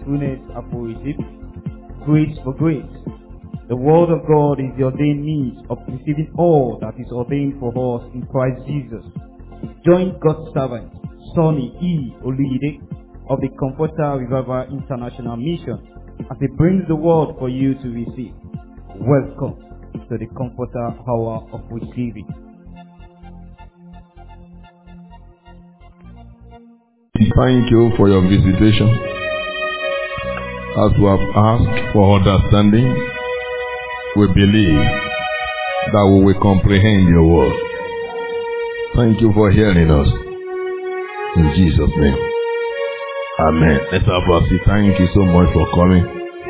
fullness appointed, grace for grace. The word of God is the ordained means of receiving all that is ordained for us in Christ Jesus. Join God's servant, Sonny E. Oluyide of the Comforter Revival International Mission as he brings the word for you to receive. Welcome to the Comforter Hour of Receiving. Thank you for your visitation. As we have asked for understanding, we believe that we will comprehend your word. Thank you for hearing us. In Jesus' name. Amen. Let's have a seat. Thank you so much for coming.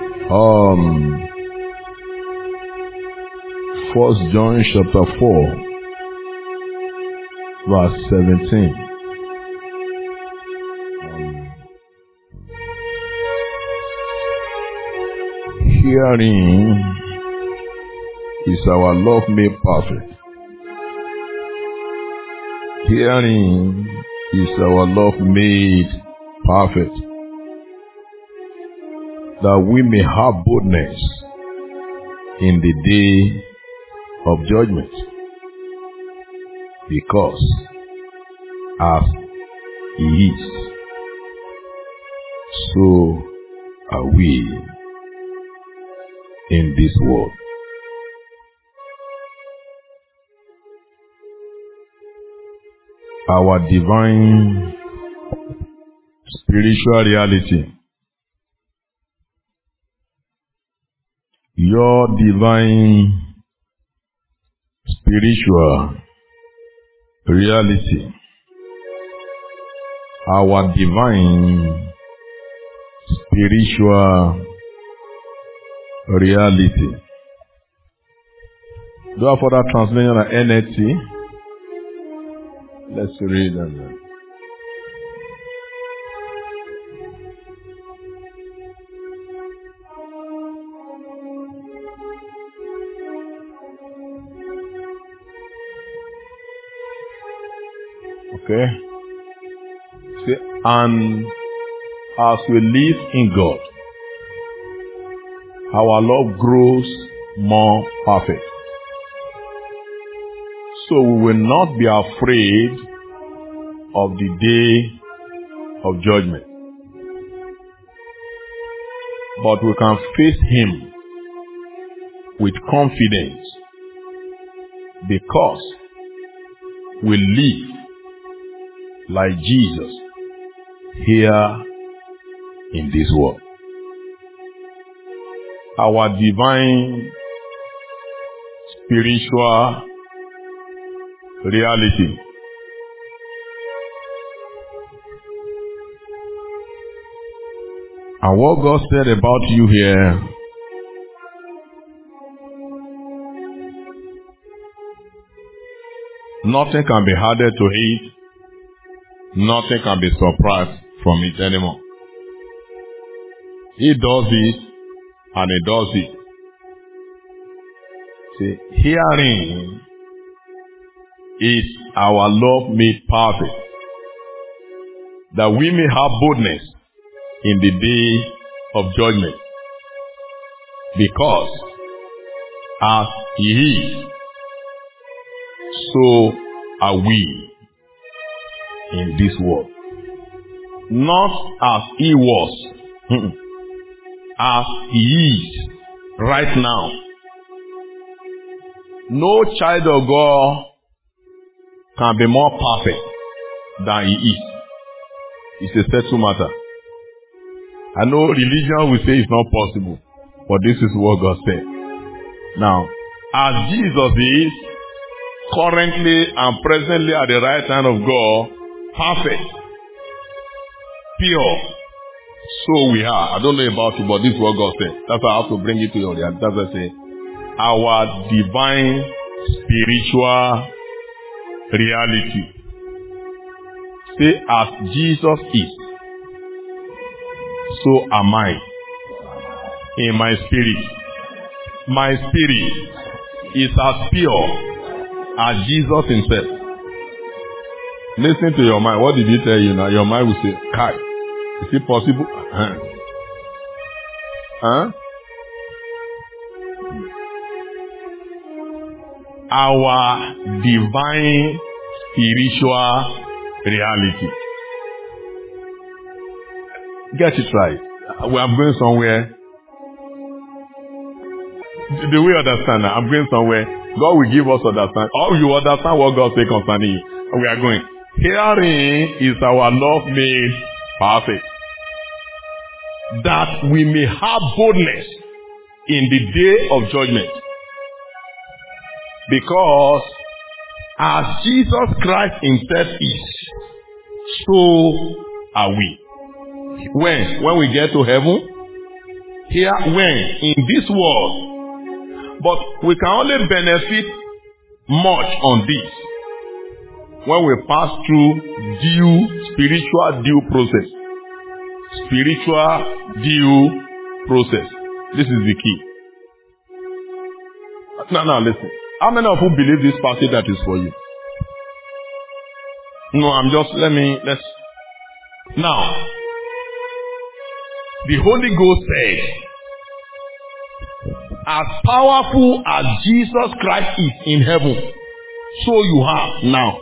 1 John chapter 4, verse 17. Hearing is our love made perfect. Hearing is our love made perfect, that we may have boldness in the day of judgment, because as He is, so are we in this world. Our divine spiritual reality, your divine spiritual reality, our divine spiritual reality. Do I have further translation at NLT? Let's read that. Okay. See, and as we live in God, our love grows more perfect. So we will not be afraid of the day of judgment, but we can face Him with confidence because we live like Jesus here in this world. Our divine spiritual reality. And what God said about you here nothing can be added to it, nothing can be surprised from it anymore. He does it and He does it. See, hearing is our love made perfect, that we may have boldness in the day of judgment, because as He is, so are we in this world. Not as He was, as He is right now. No child of God can be more perfect than He is. It's a settled matter. I know religion will say it's not possible, but this is what God said. Now, as Jesus is currently and presently at the right hand of God, perfect, pure, so we are. I don't know about you, but this is what God said. That's why I have to bring it to your reality. That's why I say, our divine spiritual reality. Say, as Jesus is, so am I in my spirit. My spirit is as pure as Jesus Himself. Listen to your mind. What did He tell you now? Your mind will say, Kai, is it possible? Huh? Our divine spiritual reality. Get it right. We are going somewhere. Do we understand that? I'm going somewhere. God will give us understand. Or you understand what God says concerning you. We are going. Herein is our love made perfect, that we may have boldness in the day of judgment. Because as Jesus Christ himself is, so are we. When we get to heaven? Here, when? In this world. But we can only benefit much on this when we pass through spiritual due process. Spiritual due process. This is the key. Now listen. How many of you believe this passage that is for you? No, let's. Now, the Holy Ghost said, as powerful as Jesus Christ is in heaven, so you are now.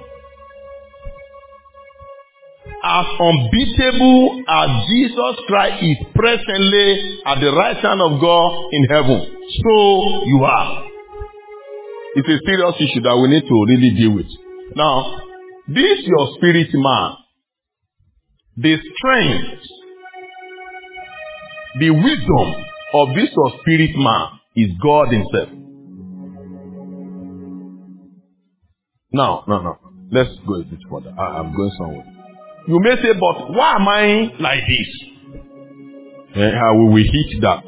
As unbeatable as Jesus Christ is presently at the right hand of God in heaven, so you are. It's a serious issue that we need to really deal with. Now, this your spirit man, the strength, the wisdom of this your spirit man is God himself. No. Let's go a bit further. I'm going somewhere. You may say, but why am I like this? How will we hit that?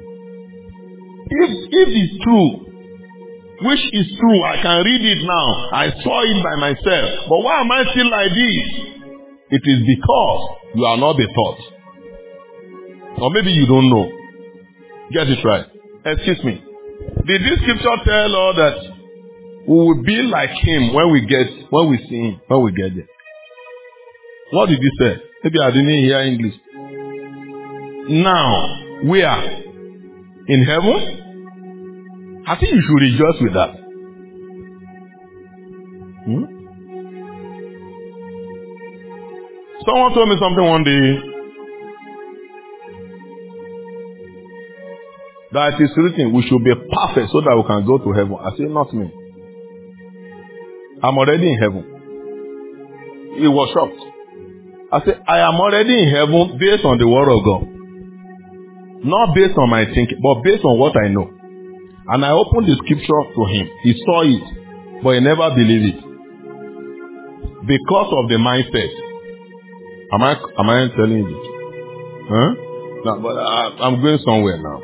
If it's true, which is true, I can read it now. I saw it by myself. But why am I still like this? It is because you are not the thought. Or maybe you don't know. Get it right. Excuse me. Did this scripture tell us that we will be like him when we see him, when we get there? What did he say? Maybe I didn't hear English. Now, we are in heaven. I think you should rejoice with that. Someone told me something one day. That it is written, we should be perfect so that we can go to heaven. I said, not me. I'm already in heaven. He was shocked. I said, I am already in heaven based on the word of God. Not based on my thinking, but based on what I know. And I opened the scripture to him. He saw it, but he never believed it. Because of the mindset. Am I telling you this? Huh? No, but I'm going somewhere now.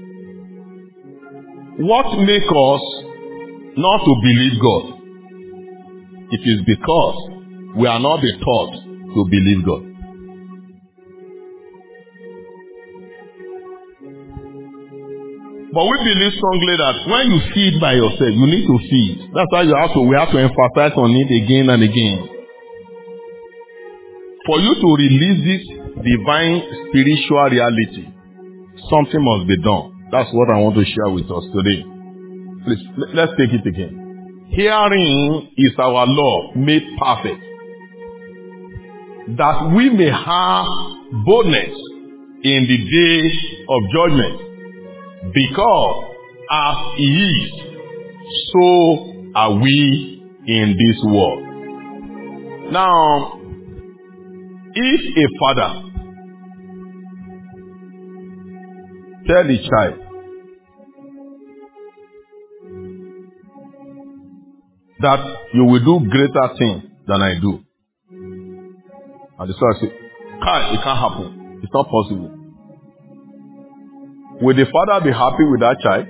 What makes us not to believe God? It is because we are not be taught to believe God. But we believe strongly that when you see it by yourself, you need to see it. That's why we have to emphasize on it again and again. For you to release this divine spiritual reality, something must be done. That's what I want to share with us today. Please, let's take it again. Herein is our law made perfect, that we may have boldness in the day of judgment. Because as he is, so are we in this world. Now, if a father tell the child that you will do greater things than I do, and the child say, it can't happen. It's not possible. Will the father be happy with that child?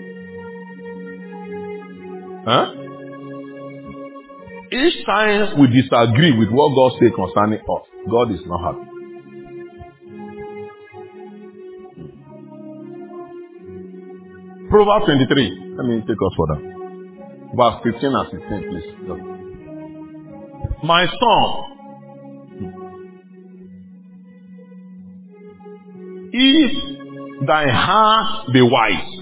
Huh? Each time we disagree with what God says concerning us, God is not happy. Proverbs 23. Let me take us further. Verse 15 and 16, please. My son, if thy heart be wise.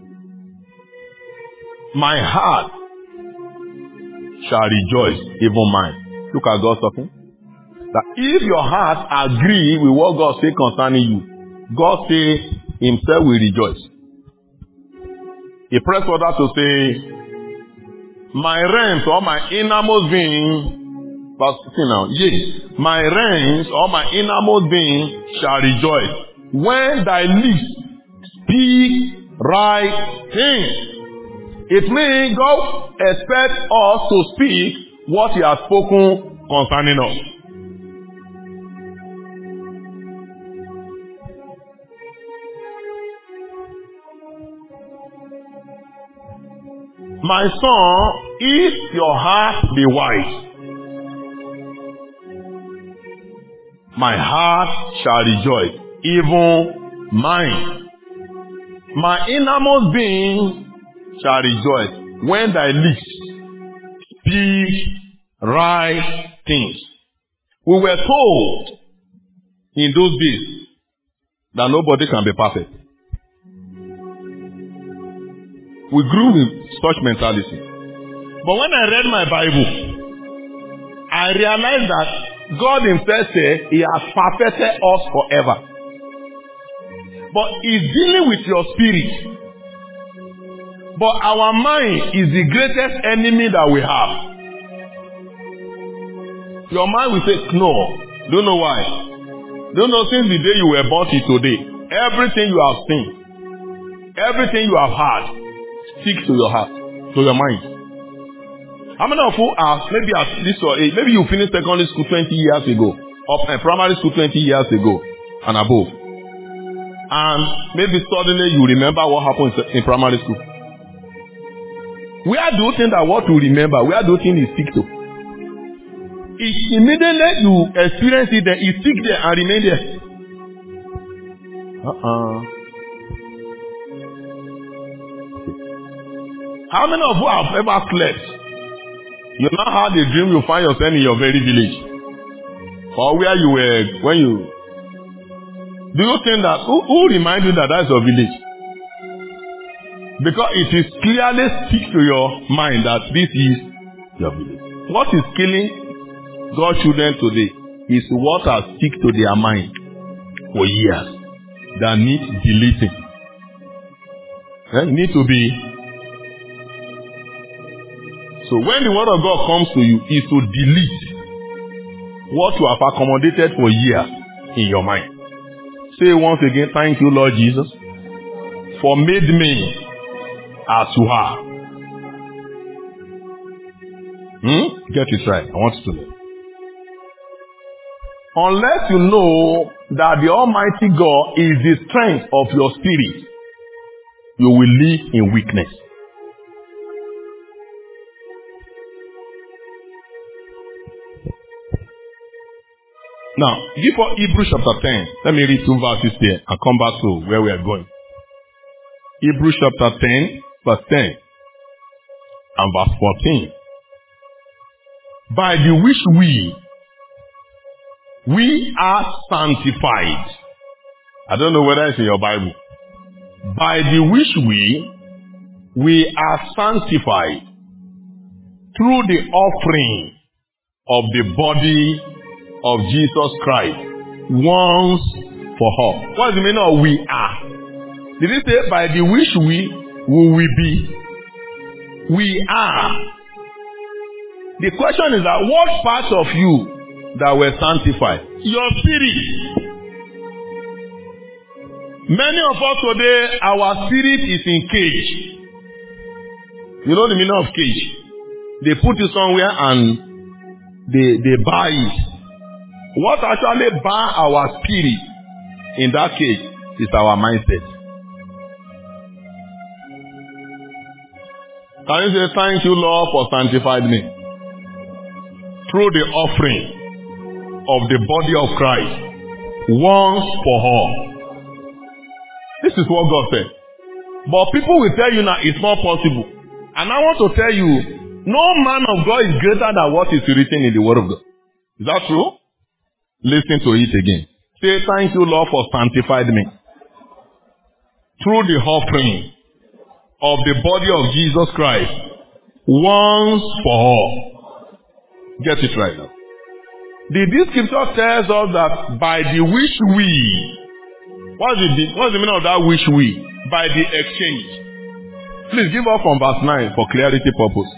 My heart shall rejoice, even mine. Look at God talking. That if your heart agree with what God say concerning you, God say himself will rejoice. He press further to say, my reins or my innermost being, verse 16 now, yea, my reins or my innermost being shall rejoice when thy lips speak right things. It means God expects us to speak what he has spoken concerning us. My son, if your heart be wise, my heart shall rejoice, even mine. My innermost being shall rejoice when thy lips speak right things. We were told in those days that nobody can be perfect. We grew with such mentality. But when I read my Bible, I realized that God himself said he has perfected us forever. But he's dealing with your spirit. But our mind is the greatest enemy that we have. Your mind will say, no. Don't know why. Don't know since the day you were born to today. Everything you have seen, everything you have heard, sticks to your heart, to your mind. How many of you are maybe at this or age? Maybe you finished secondary school 20 years ago, or primary school 20 years ago, and above. And maybe suddenly you remember what happened in primary school. Where do you think that what you remember, where do you think it sticks to? It immediately you experience it, then it sticks there and remain there. How many of you have ever slept? You now had a dream, you find yourself in your very village. Or where you were, when you... Do you think that, who reminds you that that's your village? Because it is clearly stick to your mind that this is your village. What is killing God's children today is what has stick to their mind for years that need deleting. Need to be... So when the word of God comes to you, is to delete what you have accommodated for years in your mind. Say once again, thank you, Lord Jesus, for made me as you are. Get it right. I want you to know. Unless you know that the Almighty God is the strength of your spirit, you will live in weakness. Now, before Hebrews chapter 10, let me read 2 verses here and come back to where we are going. Hebrews chapter 10, verse 10 and verse 14. By the which we are sanctified. I don't know whether it's in your Bible. By the which we are sanctified through the offering of the body of Jesus Christ once for all. What is the meaning of we are? Did it say by the which we will be? We are. The question is that what part of you that were sanctified? Your spirit. Many of us today, our spirit is in cage. You know the meaning of cage? They put it somewhere and they bar it. What actually bar our spirit in that case is our mindset. Can you say, thank you, Lord, for sanctifying me through the offering of the body of Christ once for all? This is what God said. But people will tell you now it's not possible. And I want to tell you, no man of God is greater than what is written in the Word of God. Is that true? Listen to it again. Say, thank you, Lord, for sanctified me through the offering of the body of Jesus Christ once for all. Get it right now. This scripture tells us that by the which we, what's the meaning of that which we? By the exchange. Please give up from verse 9 for clarity purpose.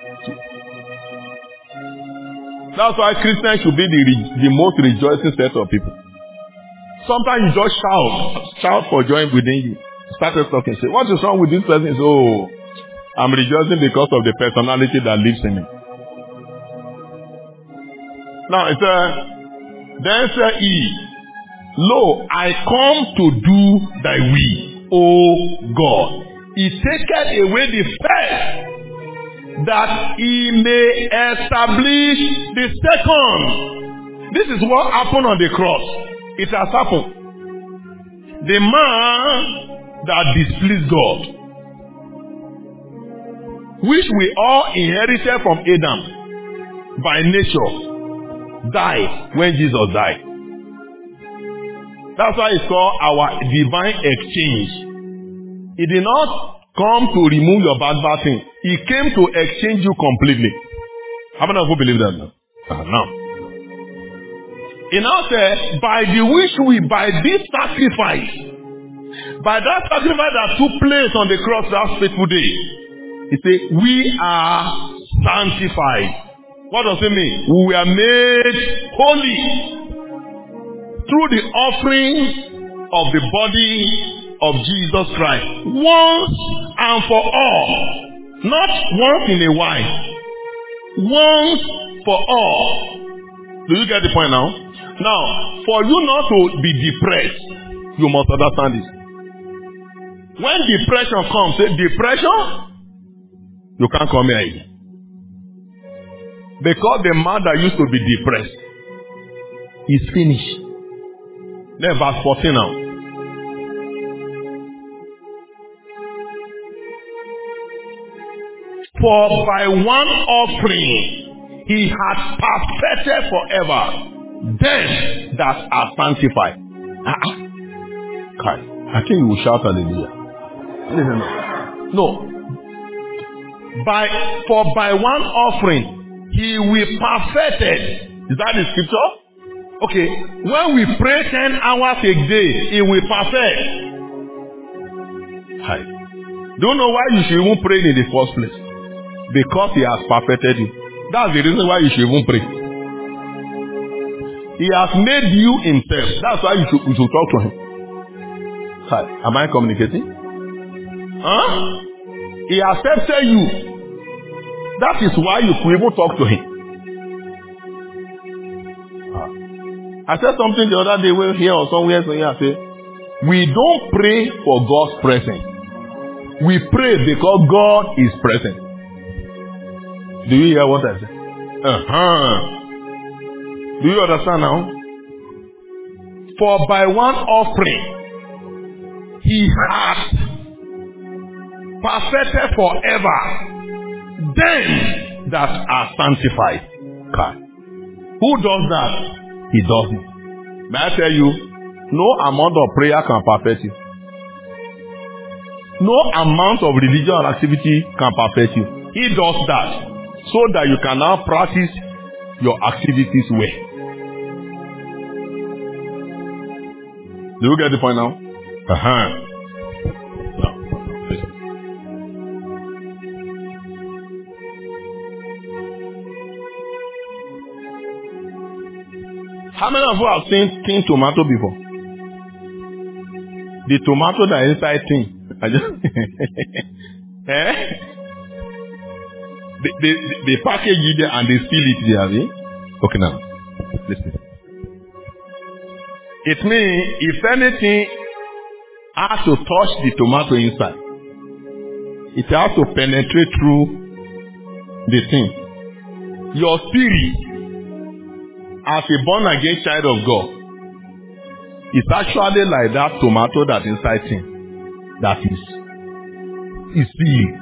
That's why Christians should be the most rejoicing set of people. Sometimes you just shout for joy within you. Started talking, say, what is wrong with this person? Say, oh, I'm rejoicing because of the personality that lives in me. Now it says, then said he, lo, I come to do thy will, O God. He taketh away the first, that he may establish the second. This is what happened on the cross. It has happened. The man that displeased God, which we all inherited from Adam by nature, died when Jesus died. That's why it's called our divine exchange. He did not come to remove your bad thing. He came to exchange you completely. How many of you believe that now? Now. He now said, by this sacrifice, by that sacrifice that took place on the cross that fateful day, he said, we are sanctified. What does it mean? We are made holy through the offering of the body of Jesus Christ. Once and for all. Not once in a while. Once for all. Do you get the point now? Now, for you not to be depressed, you must understand this. When depression comes, say, depression? You can't come here again. Because the man that used to be depressed is finished. Then verse 14 now. For by one offering he had perfected forever them that are sanctified. I think you will shout hallelujah. No. For by one offering he will perfected. Is that the scripture? Okay. When we pray 10 hours a day, he will perfect. Hi. Do you know why you should even pray in the first place? Because he has perfected you. That's the reason why you should even pray. He has made you himself. That's why you should talk to him. Hi. Am I communicating? Huh? He accepted you. That is why you could even talk to him. I said something the other day here or somewhere. So here I say, we don't pray for God's presence. We pray because God is present. Do you hear what I say? Do you understand now? For by one offering he hath perfected forever them that are sanctified. God. Who does that? He does it. May I tell you, no amount of prayer can perfect you. No amount of religious activity can perfect you. He does that so that you can now practice your activities well. Do you get the point now? How many of you have seen tin tomato before? The tomato that is inside tin. They package it there and they seal it there. Okay now. Listen. It means if anything has to touch the tomato inside, it has to penetrate through the thing. Your spirit, as a born-again child of God, is actually like that tomato that inside thing that is sealed.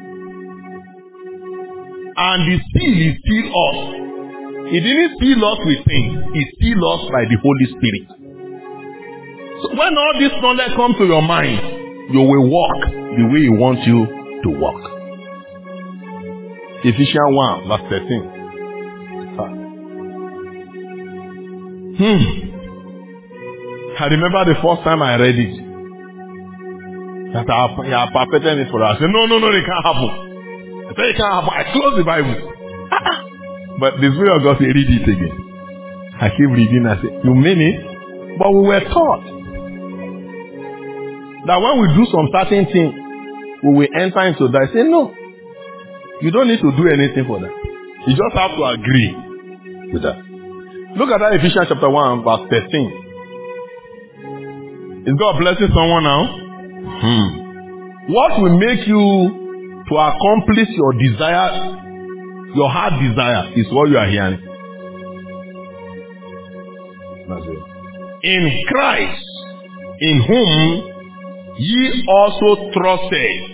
And the seal is still us. He didn't seal us with things. He sealed us by the Holy Spirit. So when all this knowledge comes to your mind, you will walk the way He wants you to walk. Ephesians 1 verse 13. I remember the first time I read it. That I have perfected it for us. I said, no, it can't happen. I said, it can't happen. I closed the Bible. But the Spirit of God said, read it again. I keep reading. I said, you mean it? But we were taught that when we do some certain thing, we will enter into that. I say, no. You don't need to do anything for that. You just have to agree with that. Look at that Ephesians chapter 1 verse 13. Is God blessing someone now? What will make you to accomplish your desire, your heart desire, is what you are hearing. That's it. In Christ, in whom ye also trusted.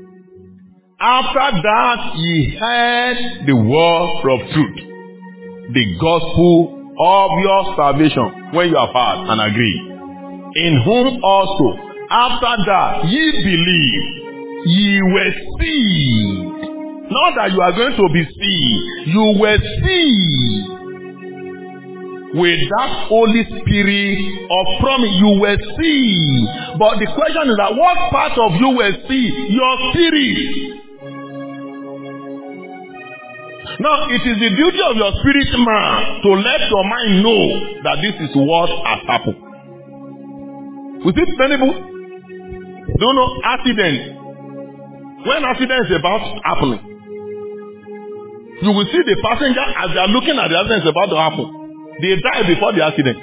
After that ye heard the word of truth, the gospel of your salvation, when you have heard and agreed. In whom also, after that ye believe, ye were sealed. Not that you are going to be sealed, you were sealed with that Holy Spirit of promise. You were sealed. But the question is that what part of you were sealed? Your spirit. Now, it is the duty of your spirit man to let your mind know that this is what has happened. We see many people don't know accident. When accident is about happening, you will see the passenger as they are looking at the accident is about to happen. They die before the accident.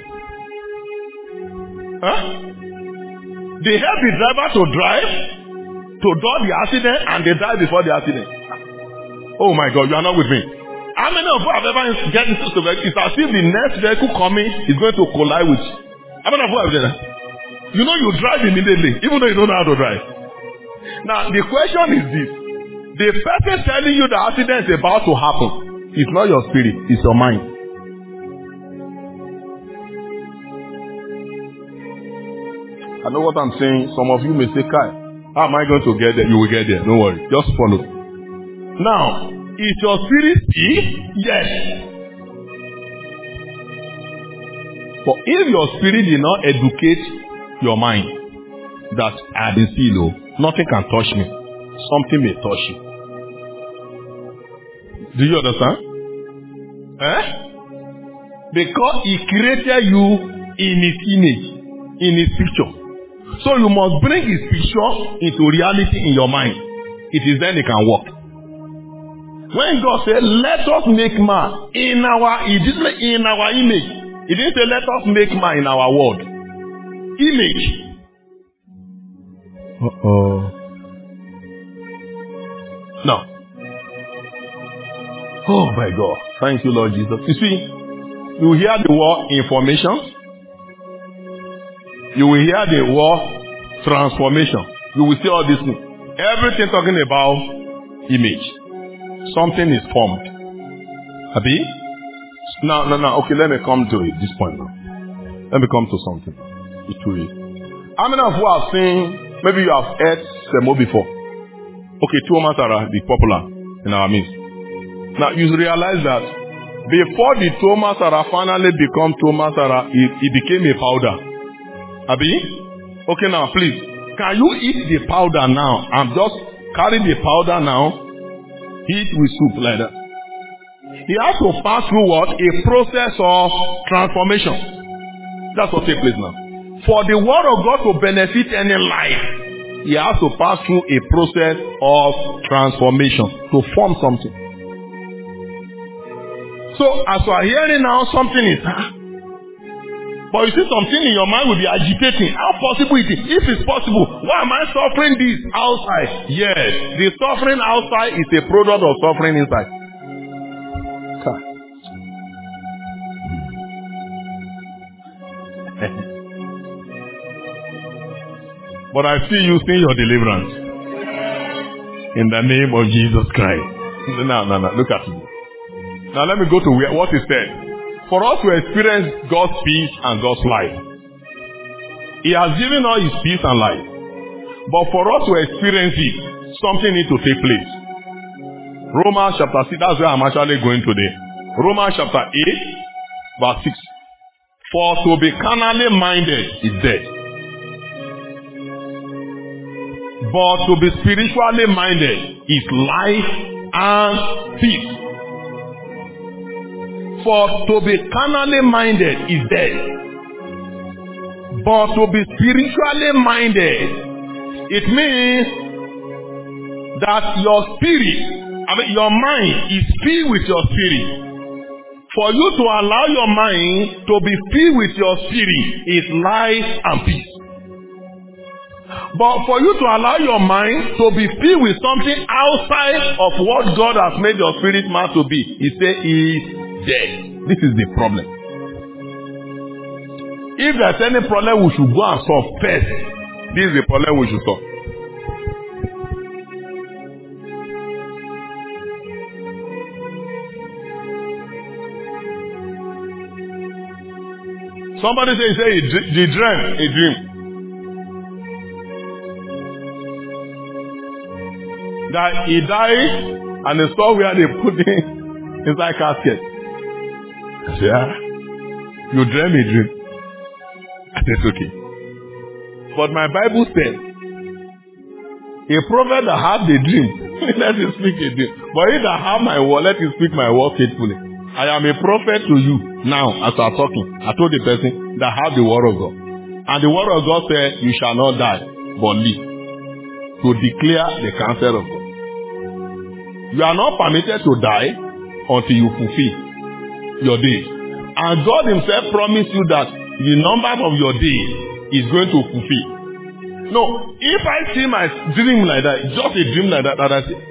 They help the driver to drive, to dodge the accident, and they die before the accident. Oh my God, you are not with me. How many of you have ever get into the vehicle? It's as if the next vehicle coming is going to collide with you. How many of you have done that? You know you drive immediately, even though you don't know how to drive. Now, the question is this. The person telling you the accident is about to happen, it's not your spirit, it's your mind. I know what I'm saying. Some of you may say, Kai, how am I going to get there? You will get there. Don't worry. Just follow. Now, is your spirit still? Yes. But if your spirit did not educate your mind that I didn't see, nothing can touch me. Something may touch you. Do you understand? Because He created you in His image, in His picture. So you must bring His picture into reality in your mind. It is then it can work. When God said, let us make man in our image. He didn't say, let us make man in our world. Image. No. Oh my God. Thank you, Lord Jesus. You see, you hear the word information. You will hear the word transformation. You will see all these things. Everything talking about image. Something is formed. Abi? Now. Okay, let me come to this point now. Let me come to something. It will. How many of you have seen, maybe you have heard Semo before? Okay, Tuwo Masara, the popular in our midst. Now, you realize that before the Tuwo Masara finally become Tuwo Masara, it became a powder. Abi? Okay, now, please. Can you eat the powder now? I'm just carrying the powder now. Eat with soup like that. He has to pass through what? A process of transformation. That's what takes place now. For the word of God to benefit any life, he has to pass through a process of transformation to form something. So as you are hearing now, something is but you see something in your mind will be agitating. How possible it is? If it's possible, why am I suffering this outside? Yes, the suffering outside is a product of suffering inside. But I see you seeing your deliverance. In the name of Jesus Christ. No, look at me. Now let me go to what he said. For us to experience God's peace and God's life, He has given us His peace and life. But for us to experience it, something needs to take place. Romans chapter 6, that's where I'm actually going today. Romans chapter 8, verse 6. For to be carnally minded is death. But to be spiritually minded is life and peace. For to be carnally minded is death. But to be spiritually minded, it means that your spirit, your mind is filled with your spirit. For you to allow your mind to be filled with your spirit is life and peace. But for you to allow your mind to be filled with something outside of what God has made your spirit man to be, he says is dead. This is the problem. If there's any problem we should go and solve first, this is the problem we should solve. Somebody say he dreamt a dream. That he died and they saw where they put him inside casket. I said, you dreamt a dream. I said, okay. But my Bible said, a prophet that had the dream, let him speak a dream. But he that have my word, let him speak my word faithfully. I am a prophet to you now as I am talking. I told the person that have the word of God. And the word of God said, you shall not die, but live. To declare the counsel of God. You are not permitted to die until you fulfill your days. And God himself promised you that the number of your days is going to fulfill. No, if I see my dream like that, just a dream like that, that I say,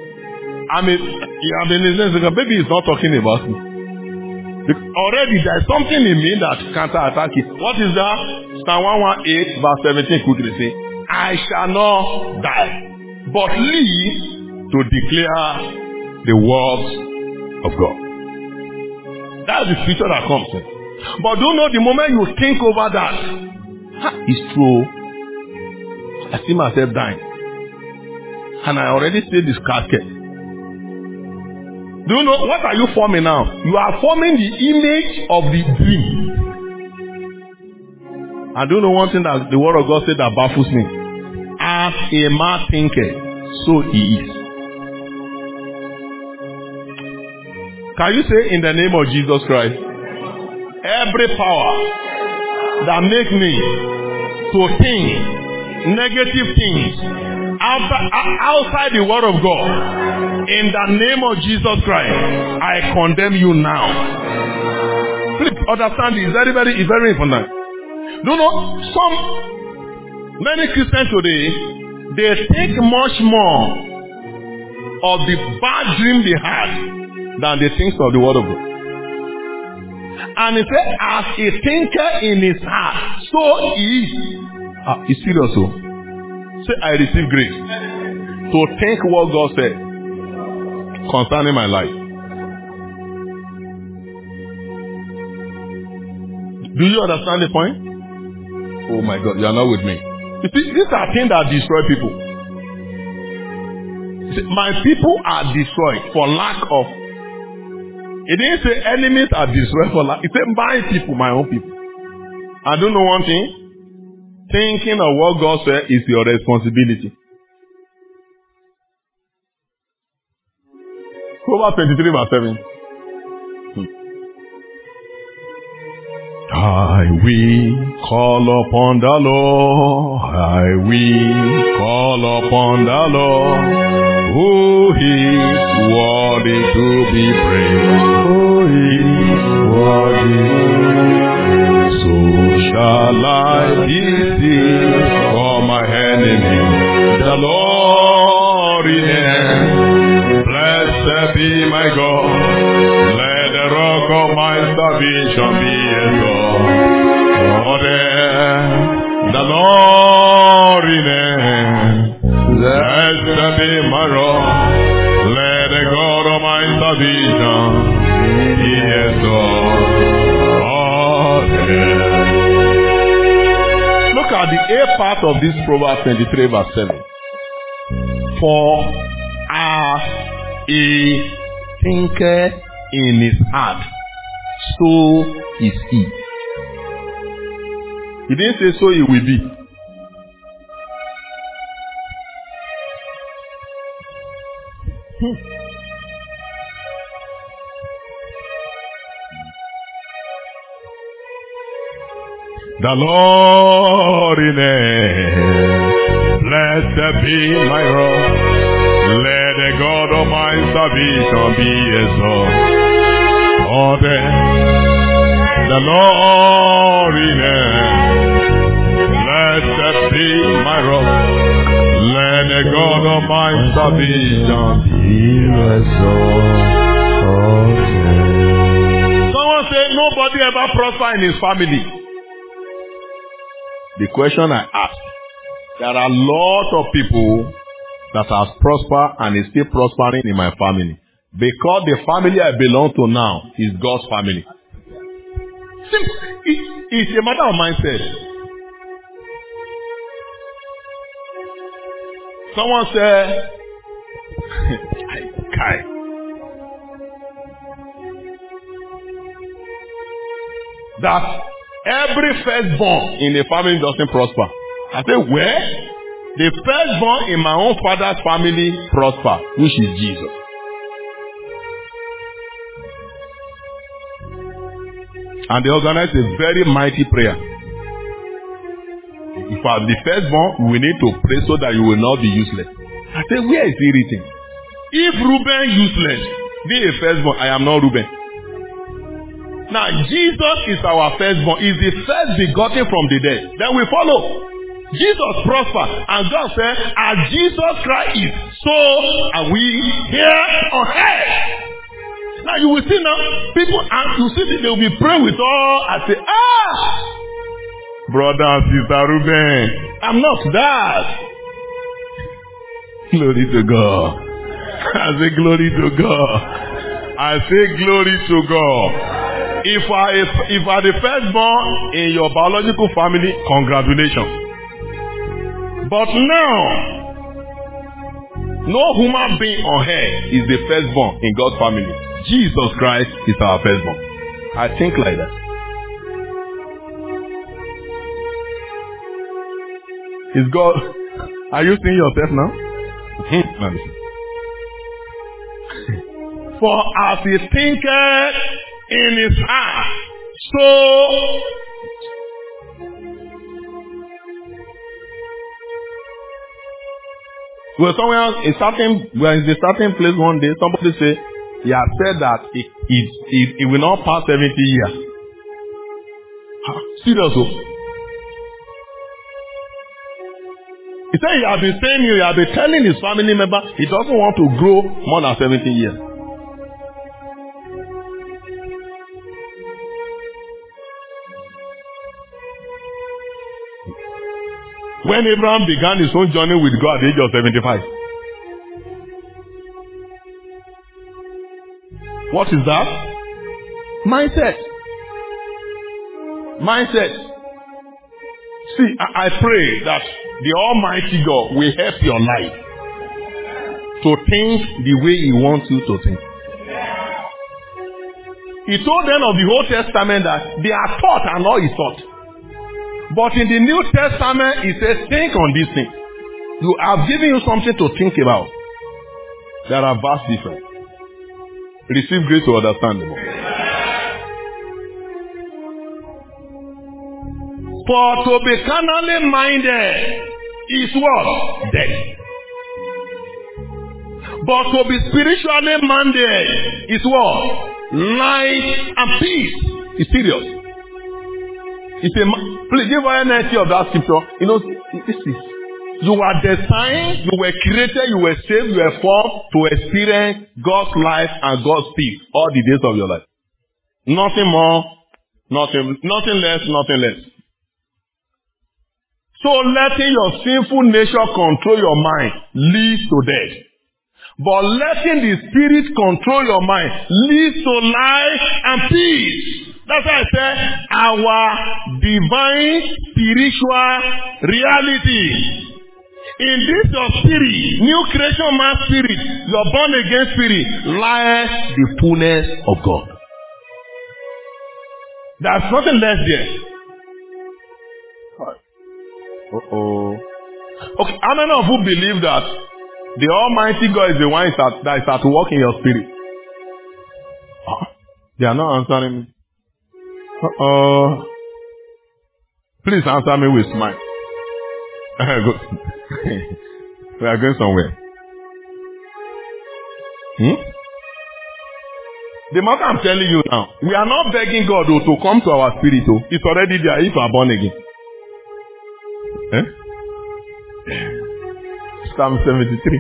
maybe he's not talking about me. Already there is something in me that counterattack it. What is that? Psalm 118 verse 17 quickly say, I shall not die, but live to declare the words of God. That's the scripture that comes in. But do know the moment you think over that, it's true. I see myself dying. And I already see this casket. Do you know what are you forming now? You are forming the image of the dream. I do know one thing that the word of God said that baffles me. As a man thinketh, so he is. Can you say in the name of Jesus Christ? Every power that makes me to think negative things outside the word of God, in the name of Jesus Christ, I condemn you now. Please understand this. It's very important. You know, many Christians today, they think much more of the bad dream they had than the things of the word of God. And he said, as a thinker in his heart, so he is. It's serious. So say, I receive grace to think what God said concerning my life. Do you understand the point? Oh my God, you are not with me. You see, these are things that destroy people. See, my people are destroyed for lack of. It didn't say enemies are destroyed for lack. It said my people, my own people. I don't know one thing. Thinking of what God said is your responsibility. Proverbs 23 verse 7. I will call upon the Lord. I will call upon the Lord. Who is worthy to be praised? Who is worthy? So shall I deceive for my enemy. The Lord in heaven. Blessed be my God. Let the rock of my salvation be exalted. The Lord in heaven. Blessed be my rock. Let the God of my salvation be exalted. Look at the A part of this Proverbs 23 verse 7. For as he thinketh in his heart, so is he. He didn't say so it will be. The Lord in heaven, blessed be my rock. Let the God of my salvation be exalted. Oh, the Lord in heaven, blessed be my rock. Let the God of my salvation be exalted. Someone said nobody ever prosper in his family. The question I ask, there are lots of people that have prospered and is still prospering in my family. Because the family I belong to now is God's family. It's a matter of mindset. Someone said, Kai. That every firstborn in a family doesn't prosper. I say, where? The firstborn in my own father's family prosper, which is Jesus. And they organize a very mighty prayer. If I'm the firstborn, we need to pray so that you will not be useless. I say, where is it written? If Reuben useless, be a firstborn, I am not Reuben. Now, Jesus is our firstborn. Is the first begotten from the dead. Then we follow. Jesus prosper. And God said, as Jesus Christ is, so are we here on earth. Now, you will see now, people, and you see they will be praying with all, and say, brother and sister Reuben, I'm not that. Glory to God. I say glory to God. I say glory to God. If I the firstborn in your biological family, congratulations. But now, no human being on earth is the firstborn in God's family. Jesus Christ is our firstborn. I think like that. Is God? Are you seeing yourself now? For as he thinketh in his heart, so well, we're in a certain place one day, somebody say he has said that it will not pass 70 years. Seriously. He said he has been saying, he has been telling his family member he doesn't want to grow more than 70 years. When Abraham began his own journey with God at the age of 75. What is that? Mindset. Mindset. See, I pray that the Almighty God will help your life to think the way He wants you to think. He told them of the Old Testament that they are taught and not His thought. But in the New Testament, He says, think on these things. You have given you something to think about. There are vast differences. Receive grace to understand them. For to be carnally minded is what? Death. But to be spiritually minded is what? Life and peace. It's serious. Please give an idea of that scripture. You know, this is, you are designed, you were created, you were saved, you were formed to experience God's life and God's peace all the days of your life. Nothing more, nothing less, nothing less. So letting your sinful nature control your mind leads to death. But letting the Spirit control your mind leads to life and peace. That's why I said our divine spiritual reality In this your spirit, new creation man spirit, your born again spirit, lies the fullness of God. There's nothing less there. Okay, how many of you believe that the Almighty God is the one that is at work in your spirit? They are not answering me. Please answer me with smile. We are going somewhere. The matter I'm telling you now, we are not begging God to come to our spirit. It's already there if you are born again. Psalm 73.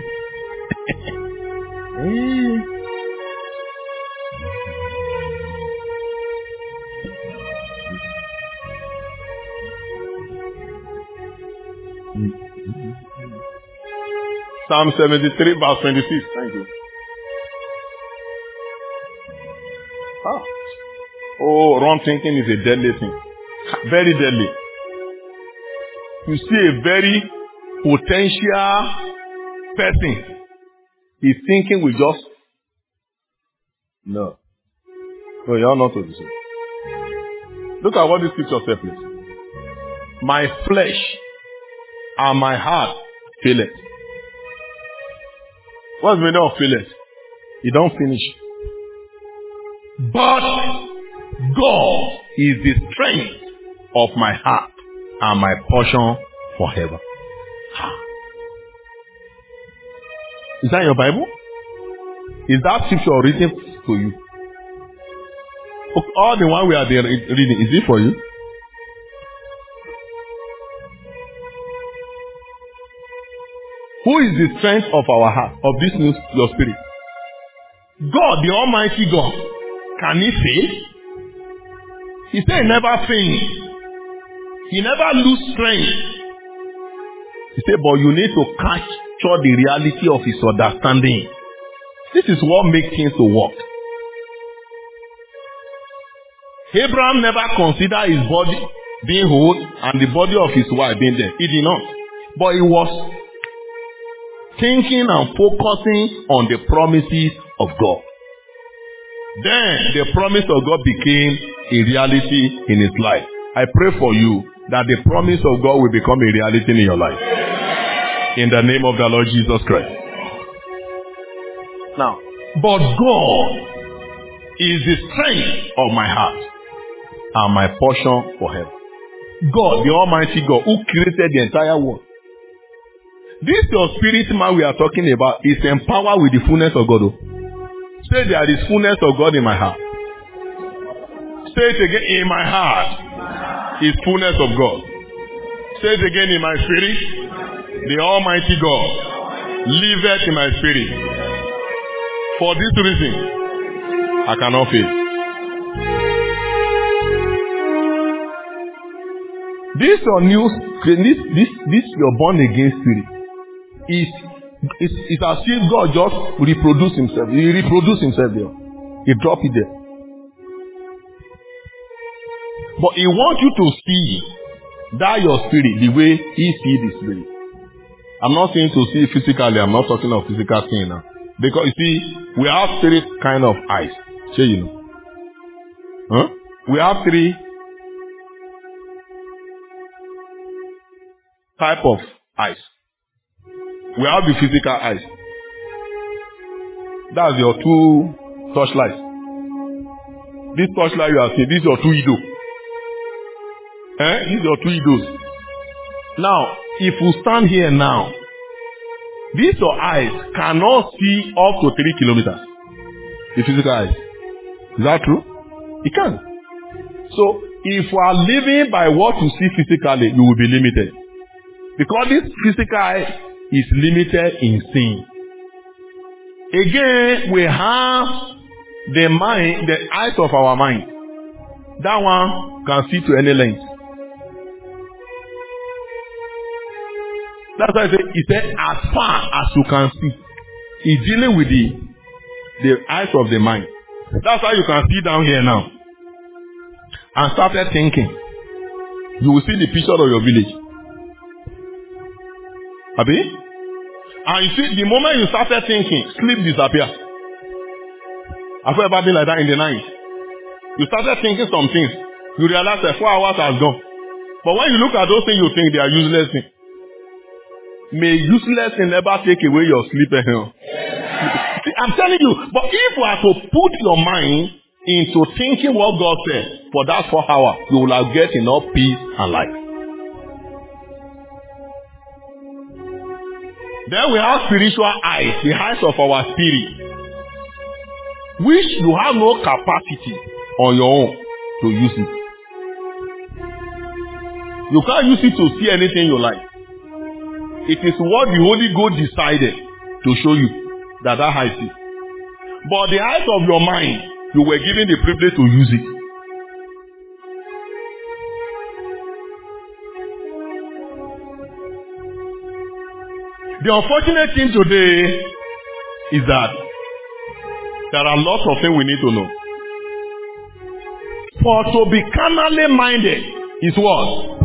Psalm 73 verse 26. Thank you. Oh, wrong thinking is a deadly thing. Very deadly. You see a very potential person. His thinking will just... No. No, you are not to do so. Look at what this scripture says, please. My flesh and my heart feel it. What's the meaning of feel it? You don't finish. But God is the strength of my heart and my portion forever. Is that your Bible? Is that scripture written to you? All the one we are reading, is it for you? Who is the strength of our heart, of this new your spirit? God, the Almighty God. Can he fail? He said he never fails. He never loses strength. He said, but you need to capture the reality of his understanding. This is what makes things to work. Abraham never considered his body being whole and the body of his wife being there. He did not. But he was thinking and focusing on the promises of God. Then the promise of God became a reality in his life. I pray for you that the promise of God will become a reality in your life. In the name of the Lord Jesus Christ. Now, but God is the strength of my heart and my portion forever. God, the Almighty God, who created the entire world. This your spirit man we are talking about is empowered with the fullness of God. Say there is fullness of God in my heart. Say it again, in my heart is fullness of God. Say it again, in my spirit, the Almighty God liveth in my spirit. For this reason, I cannot fail. This your new, this your born again spirit is as if God just reproduce himself. He reproduce himself there. He drop it there. But he wants you to see that your spirit the way he sees the spirit. I'm not saying to see physically. I'm not talking of physical thing now. Because you see, we have three kind of eyes. Say you know. Huh? We have three type of eyes. We have the physical eyes. That's your two torchlights. This torchlight you are seeing, this is your two ido. These are your two idos. Now, if you stand here now, these your eyes cannot see up to 3 kilometers. The physical eyes. Is that true? It can. So, if you are living by what you see physically, you will be limited. Because this physical eye is limited in sin. Again, we have the mind, the eyes of our mind. That one can see to any length. That's why he said, as far as you can see. He's dealing with the eyes of the mind. That's why you can see down here now. And started thinking. You will see the picture of your village. Abi? And you see, the moment you started thinking, sleep disappear. Have you ever been like that in the night? You started thinking some things. You realize that 4 hours has gone. But when you look at those things, you think they are useless things. May useless things never take away your sleep. See, I'm telling you, but if you are to put your mind into thinking what God said for that 4 hours, you will have get enough peace and life. Then we have spiritual eyes, the eyes of our spirit, which you have no capacity on your own to use it. You can't use it to see anything you like. It is what the Holy Ghost decided to show you that eye sees. But the eyes of your mind, you were given the privilege to use it. The unfortunate thing today is that there are lots of things we need to know. For to be carnally minded is what?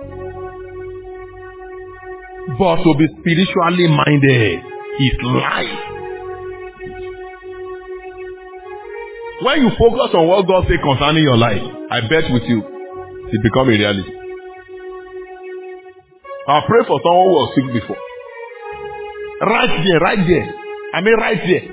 But to be spiritually minded is life. When you focus on what God says concerning your life, I bet with you, it becomes a reality. I pray for someone who was sick before. Right there. I mean right there.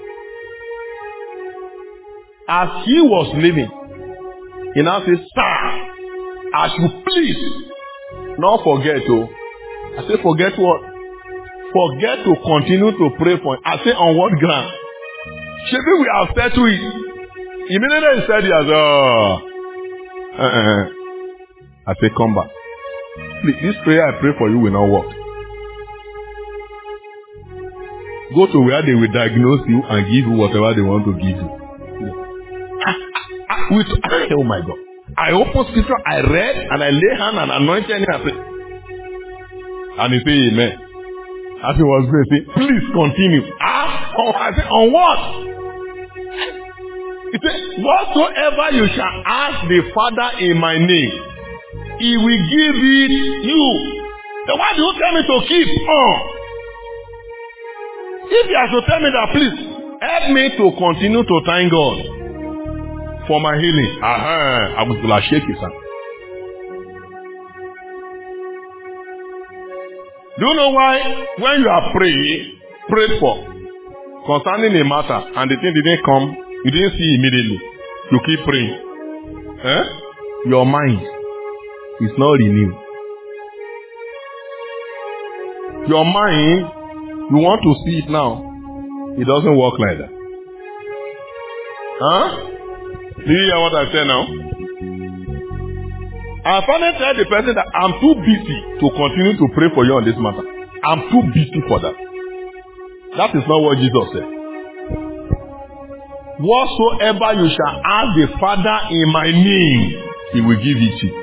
As he was living, he now says, "Sir, as you please, not forget to." I say, forget what? Forget to continue to pray for him. I say, on what ground? Maybe we have said to it. Immediately he said, yes, I say, come back. Please, this prayer I pray for you will not work. Go to where they will diagnose you and give you whatever they want to give you. Oh my God. I opened scripture, I read, and I lay hand and anointed him and said, and he said, amen. As he was going to say, please continue. I said, on what? He said, whatsoever you shall ask the Father in my name, he will give it you. Then why do you tell me to keep on? If you have to tell me that, please, help me to continue to thank God for my healing. I will shake his hand. Do you know why when you are prayed for concerning a matter and the thing didn't come, you didn't see immediately, you keep praying? Your mind is not renewed. Your mind, you want to see it now. It doesn't work like that. Do you hear what I say now? I finally tell the person that I'm too busy to continue to pray for you on this matter. I'm too busy for that. That is not what Jesus said. Whatsoever you shall ask the Father in my name, he will give it to you.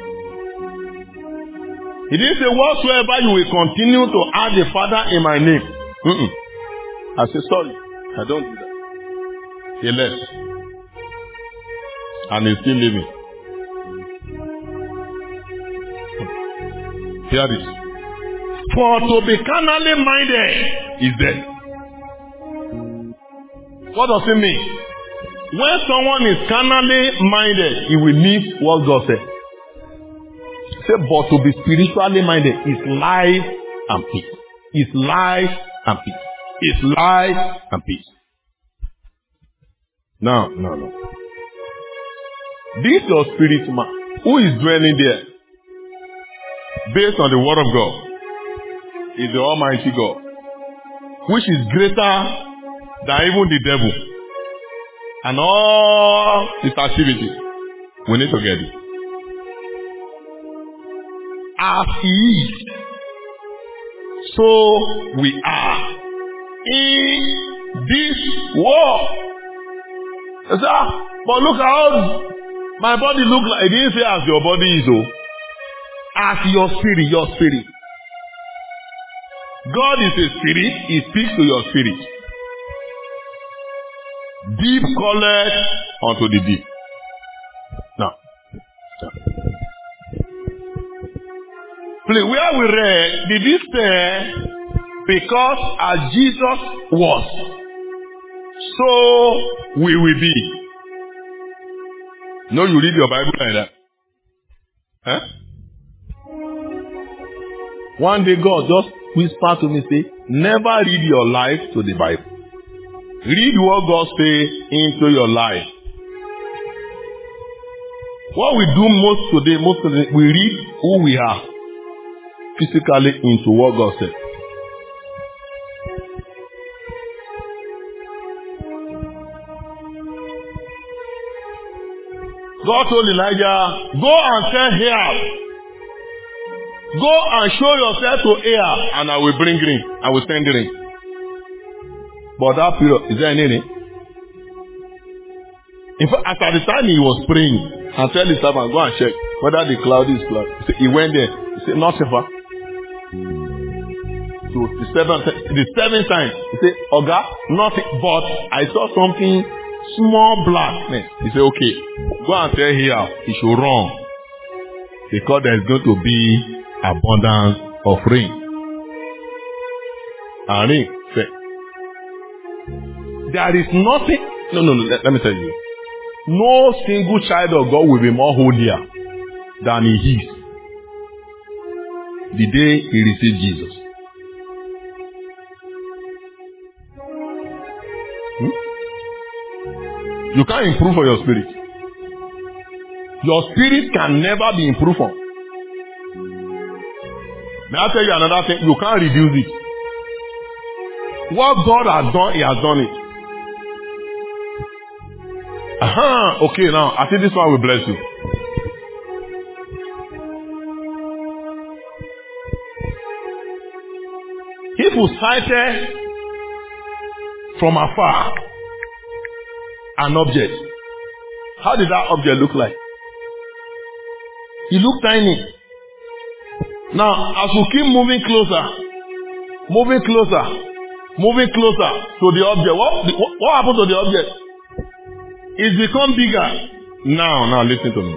He didn't say whatsoever you will continue to ask the Father in my name. I said, sorry, I don't do that. He left. And he's still living. Hear this. For to be carnally minded is death. What does it mean? When someone is carnally minded, he will miss what God said. Say, but to be spiritually minded is life and peace. Is life and peace. Is life and peace. No. This your spirit man, who is dwelling there, based on the word of God, is the Almighty God, which is greater than even the devil and all his activities. We need to get it. As he is, so we are in this world. But look how my body looks like. It didn't say as your body is, oh. As your spirit. God is a spirit, he speaks to your spirit. Deep calleth unto the deep. Now. Please, where we read, did he say Because as Jesus was, so we will be. No, you read your Bible like that. Huh? One day God just whispered to me, say, never read your life to the Bible. Read what God says into your life. What we do most today, we read who we are physically into what God said. God told Elijah, go and tell Ahab, go and show yourself to Ahab, and I will bring rain. I will send rain. But that period, is there any rain? In fact, at the time he was praying, and tell his servant, go and check whether the cloud is cloud. He went there. He said, not ever. So the seventh time, he said, Oga, nothing. But I saw something small blackness. He said, okay, go and tell here, he should run. Because there is going to be abundance of rain. And rain fell. There is nothing. No, let me tell you. No single child of God will be more holier than he is the day he received Jesus. You can't improve on your spirit. Your spirit can never be improved on. May I tell you another thing? You can't reduce it. What God has done, he has done it. Okay, now, I think this one will bless you. If you sighted from afar an object, how did that object look like? It looked tiny. Now, as you keep moving closer to the object, what happened to the object? It's become bigger. Now listen to me.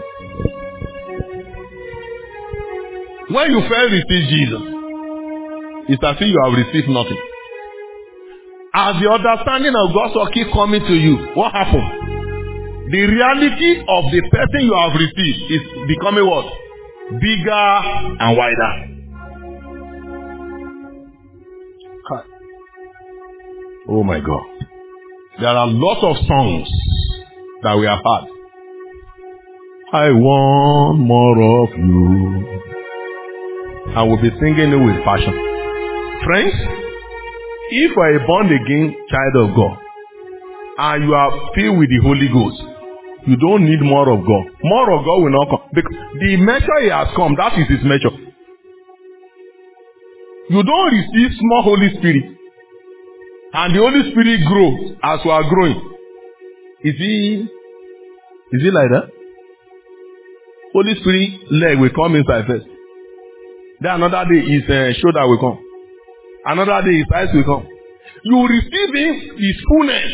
When you first receive Jesus, it's as if you have received nothing. As the understanding of God's will keep coming to you, what happened? The reality of the person you have received is becoming what? Bigger and wider. Oh my God. There are lots of songs that we have had. I want more of you. And we'll be singing it with passion. Friends, if you are a born again child of God and you are filled with the Holy Ghost, you don't need more of God. More of God will not come. Because the measure he has come, that is his measure. You don't receive small Holy Spirit and the Holy Spirit grows as you are growing. Is it like that? Holy Spirit leg will come inside first. Then another day his shoulder will come. Another day his eyes will come. You receive him his fullness.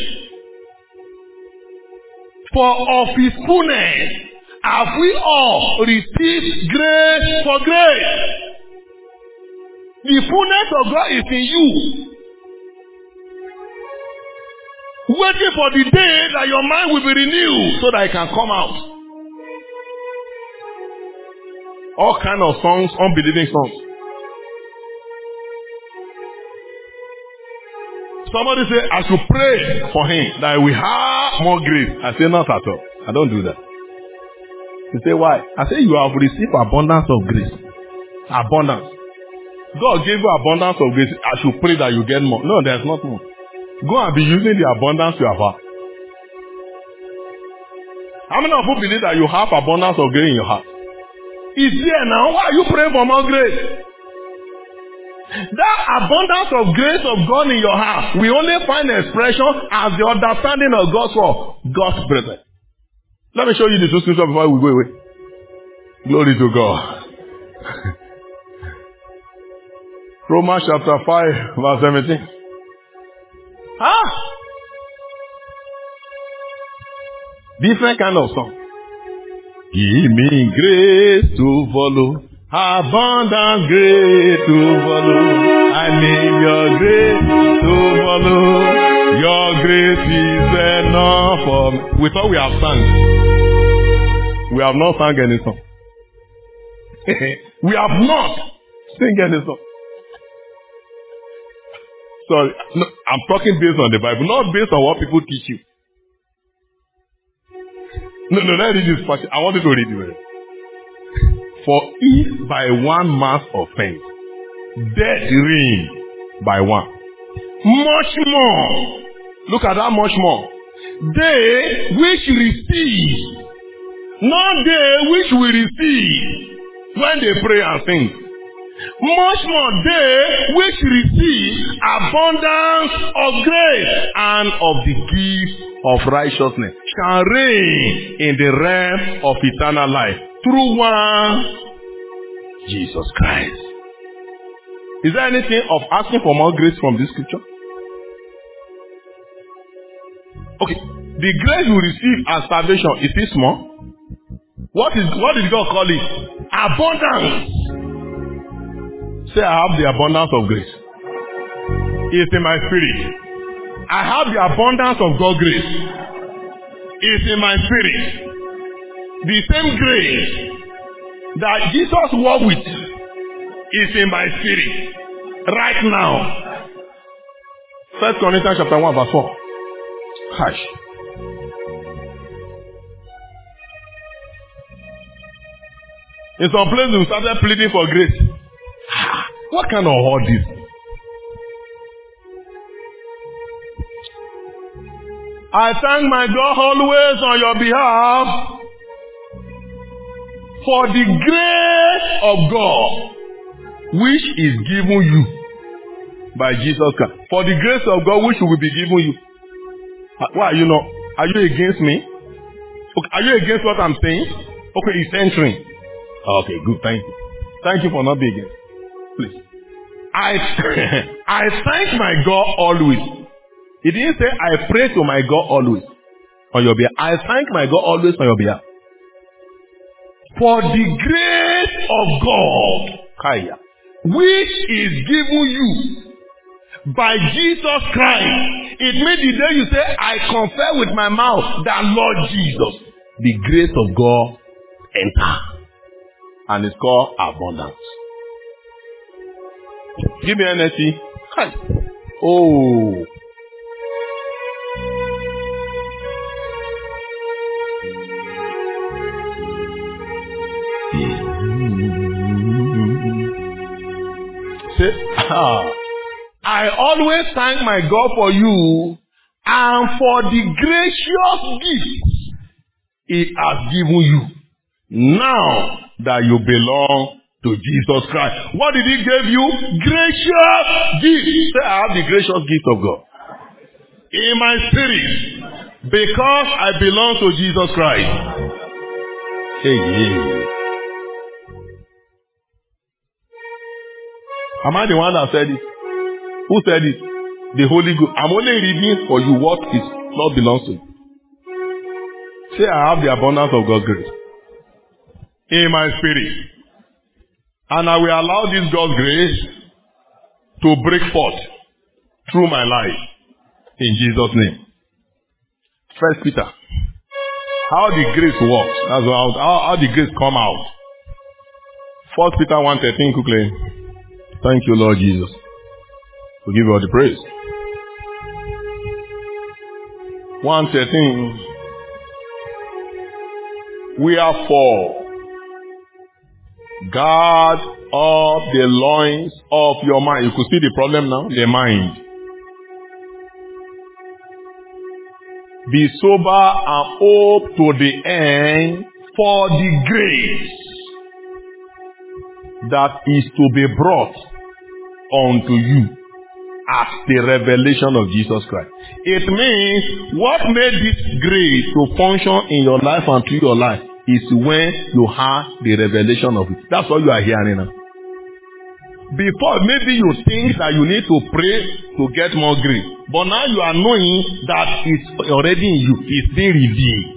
For of his fullness have we all received grace for grace. The fullness of God is in you. Waiting for the day that your mind will be renewed so that it can come out. All kind of songs, unbelieving songs. Somebody say, I should pray for him that we have more grace. I say, not at all. I don't do that. You say, why? I say, you have received abundance of grace. Abundance. God gave you abundance of grace. I should pray that you get more. No, there's not more. Go and be using the abundance you have had. How many of you believe that you have abundance of grace in your heart? It's there now. Why are you praying for more grace? That abundance of grace of God in your heart, we only find expression as the understanding of God's word, God's presence. Let me show you the two scriptures before we go away. Glory to God. Romans chapter 5, verse 17. Different kind of song. Give me grace to follow, abundant grace to follow. I need your grace to follow. Your grace is enough for me. We thought we have sung. We have not sung any song. We have not sing any song. Sorry, no, I'm talking based on the Bible, not based on what people teach you. No, let's read this passage. I want you to read it. For if by one man's offense, death reigned by one, much more, look at that much more, they which receive, not they which will receive when they pray and sing, much more they which receive abundance of grace and of the gift of righteousness shall reign in the realm of eternal life through one Jesus Christ. Is there anything of asking for more grace from this scripture? Okay, the grace we receive as salvation, is it small? What did God call it? Abundance. Say, I have the abundance of grace. It's in my spirit. I have the abundance of God's grace. It's in my spirit. The same grace that Jesus walked with is in my spirit right now. 1 Corinthians chapter 1 verse 4. Hush. In some places we started pleading for grace. What kind of all this? I thank my God always on your behalf for the grace of God which is given you by Jesus Christ. For the grace of God which will be given you. Why are you not? Are you against me? Okay, are you against what I'm saying? Okay, it's entering. Okay, good. Thank you. Thank you for not being against. Please. I thank my God always. He didn't say I pray to my God always on your behalf. I thank my God always on your behalf. For the grace of God, Kaya, which is given you by Jesus Christ. It means the day you say, I confess with my mouth that Lord Jesus, the grace of God enter. And it's called abundance. Give me energy. Hi. Oh. Say, I always thank my God for you and for the gracious gift He has given you. Now that you belong to Jesus Christ. What did He give you? Gracious gift. Say, I have the gracious gift of God in my spirit because I belong to Jesus Christ. Hey. Am I the one that said it? Who said it? The Holy Ghost. I'm only reading for you what is not belongs to you. Say, I have the abundance of God's grace in my spirit. And I will allow this God's grace to break forth through my life. In Jesus' name. 1 Peter. How the grace works. That's how the grace come out. 1 Peter 1:13 quickly. Thank you, Lord Jesus. We give you all the praise. 1:13. Wherefore, guard up the loins of your mind. You could see the problem now. The mind. Be sober and hope to the end for the grace that is to be brought unto you as the revelation of Jesus Christ. It means what made this grace to function in your life and through your life is when you have the revelation of it. That's what you are hearing now. Before, maybe you think that you need to pray to get more grace. But now you are knowing that it's already in you. It's being revealed.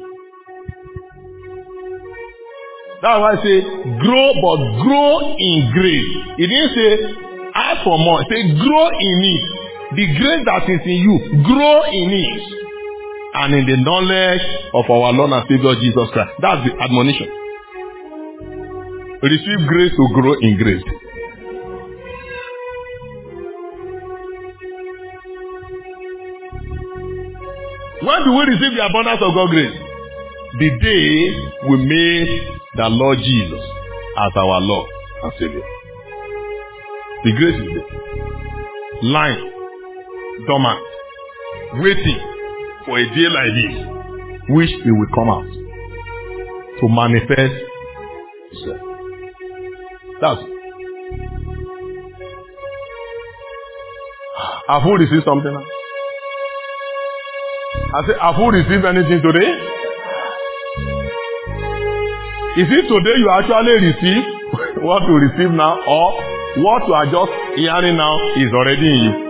That's why I say grow, but grow in grace. It didn't say ask for more. Say, grow in it. The grace that is in you, grow in it. And in the knowledge of our Lord and Savior Jesus Christ. That's the admonition. Receive grace to grow in grace. When do we receive the abundance of God's grace? The day we made the Lord Jesus as our Lord and Savior. The grace is there. Lying, dormant, waiting for a day like this, which it will come out to manifest itself. That's it. Have you received something now? I say, have you received anything today? Is it today you actually receive what you receive now, or what you are just hearing now is already in you?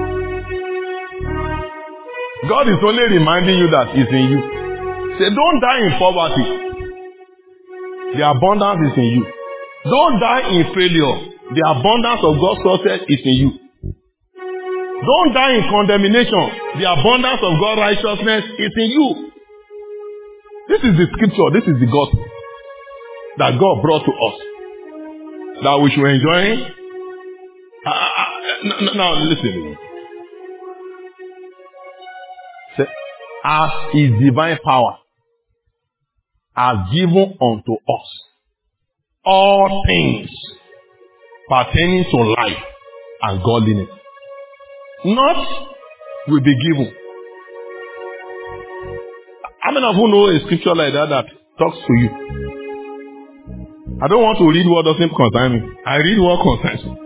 God is only reminding you that it's in you. Say, don't die in poverty. The abundance is in you. Don't die in failure. The abundance of God's success is in you. Don't die in condemnation. The abundance of God's righteousness is in you. This is the scripture. This is the gospel that God brought to us, that we should enjoy. Now listen. Say, as His divine power has given unto us all things pertaining to life and godliness. Not will be given. How many of you know a scripture like that talks to you? I don't want to read what doesn't concern me. I read what concerns me.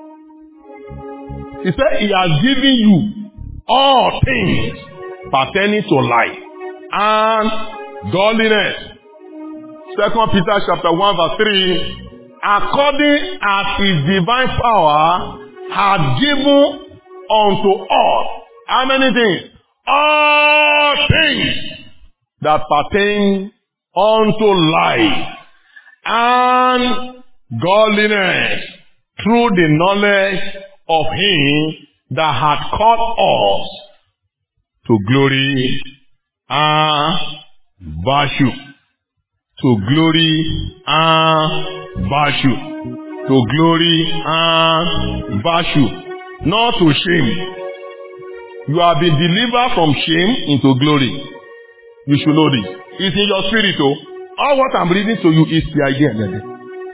He said He has given you all things pertaining to life and godliness. 2 Peter chapter 1 verse 3. According as His divine power has given unto us. How many things? All things that pertain unto life and godliness through the knowledge of Him that hath called us to glory and virtue. To glory and virtue. To glory and virtue. Not to shame. You have been delivered from shame into glory. You should know this. It's in your spirit. All what I'm reading to you is the idea.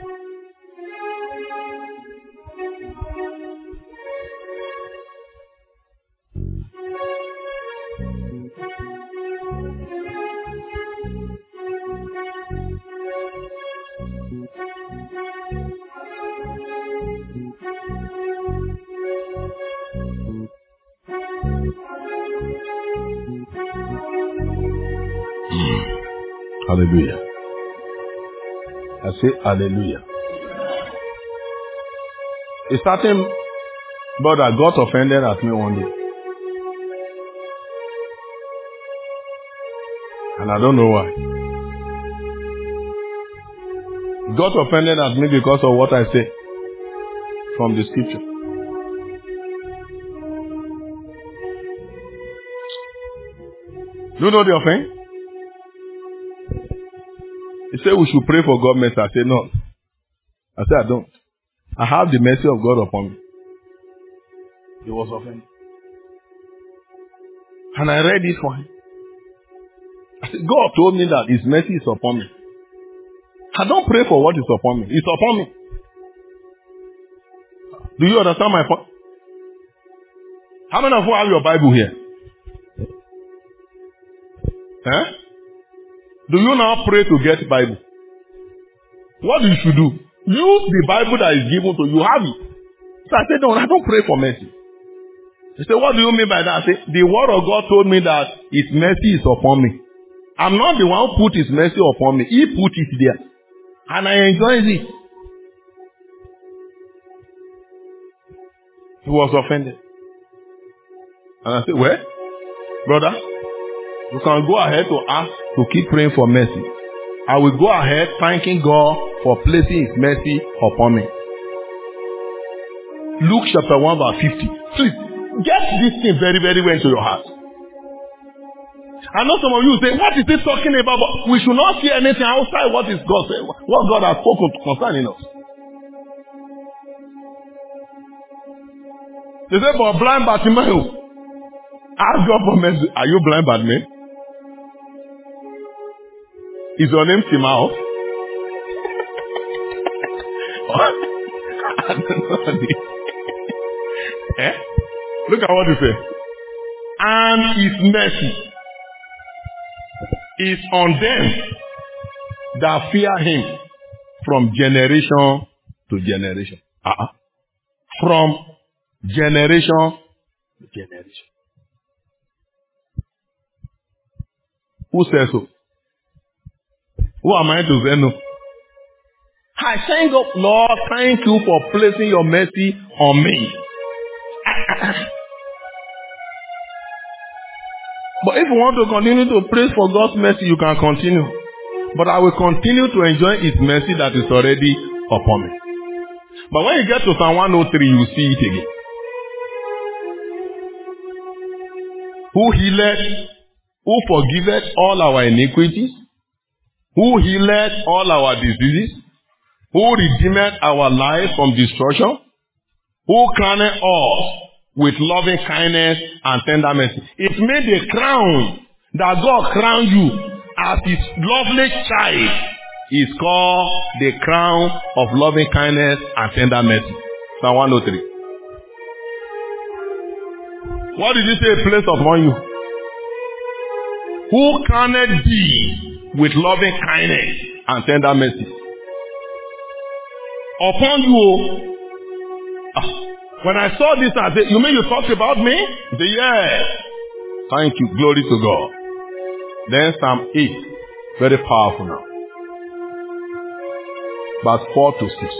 Hallelujah. I say hallelujah. A certain brother got offended at me one day. And I don't know why. He got offended at me because of what I said from the scripture. Do you know the offense? He said we should pray for God mercy. I said no. I said I don't. I have the mercy of God upon me. He was offended. And I read it for him. I said, God told me that His mercy is upon me. I don't pray for what is upon me. It's upon me. Do you understand my point? How many of you have your Bible here? Huh? Do you now pray to get Bible? What you should do? Use the Bible that is given to you. Have it. So I said, no, I don't pray for mercy. He said, what do you mean by that? I said, the word of God told me that His mercy is upon me. I'm not the one who put His mercy upon me. He put it there. And I enjoy it. He was offended. And I said, well, brother, you can go ahead to ask to keep praying for mercy. I will go ahead thanking God for placing His mercy upon me. Luke chapter 1 verse 50. Please, get this thing very, very well into your heart. I know some of you say, what is he talking about? But we should not see anything outside what is God saying, what God has spoken concerning us. They say, but blind Bartimaeus, ask God for mercy. Are you blind Bartimaeus? Is your name Timaeus? Eh? Look at what he says. And his mercy is on them that fear him from generation to generation. From generation to generation. Who says so? Who am I to say no? I thank God, Lord, thank you for placing your mercy on me. But if you want to continue to pray for God's mercy, you can continue. But I will continue to enjoy his mercy that is already upon me. But when you get to Psalm 103, you see it again. Who healeth, who forgiveth all our iniquities, who healeth all our diseases, who redeemeth our life from destruction, who crowneth us with loving kindness and tender mercy. It made a crown that God crowned you as his lovely child is called the crown of loving kindness and tender mercy. Psalm 103. What did he say place upon you? Who crowned thee with loving kindness and tender mercy? Upon you. When I saw this, I said, you mean you talked about me? He said, yes. Thank you. Glory to God. Then Psalm 8. Very powerful now. Verse 4 to 6.